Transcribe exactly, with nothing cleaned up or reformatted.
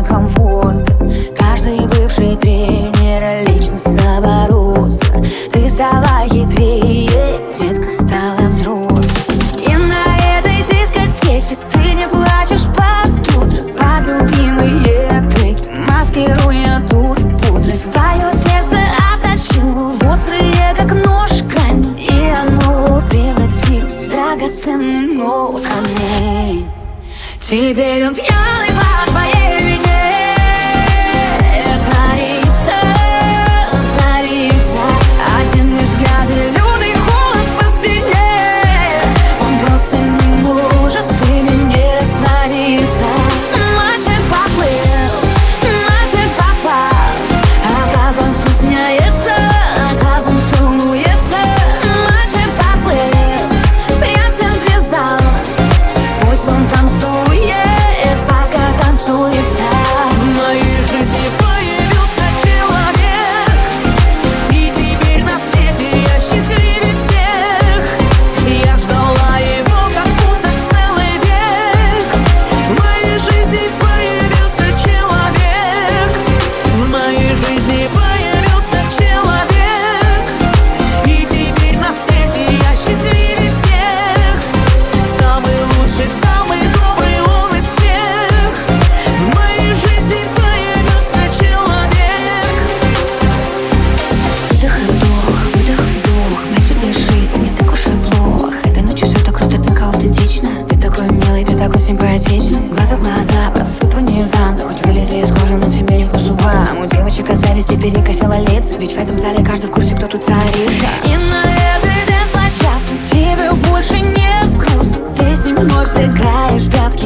комфорта. Каждый бывший тренер личностного роста. Ты стала хитрее, детка стала взрослой. И на этой дискотеке ты не плачешь под утро, под любимые треки, маскируя душ пудрой. Свое сердце обточил в острые, как нож, камень, и оно превратилось в драгоценный ног камней. Теперь он пьяный по твоей вине. Царица, царица, один взгляд и лютый холод по спине. Он просто не может в тебе не раствориться. Мальчик поплыл, мальчик попал, а как он стесняется, а как он целуется. Мальчик поплыл, прям в центре зала. Пусть он танцует, пока танцуется. В моей жизни появился человек, и теперь на свете я счастливее всех. Я ждала его как будто целый век. В моей жизни появился человек. В моей жизни появился человек, и теперь на свете я счастливее всех. Самый лучший, самый добрый он из всех. В моей жизни появился человек. Выдох, вдох, выдох, вдох. Мальчик, дыши, ты не так уж и плохо. Этой ночью все так круто, так аутентично. Ты такой милый, ты такой симпатичный. Глаза в глаза, просыпай низам. Да хоть вылези из кожи, на тебе не по зубам. У девочек от зависти перекосило лица, ведь в этом зале каждый в курсе, кто тут царица. И на этой дэнс-площадке тебе больше не грустно. Ты с ним вновь сыграешь в пятки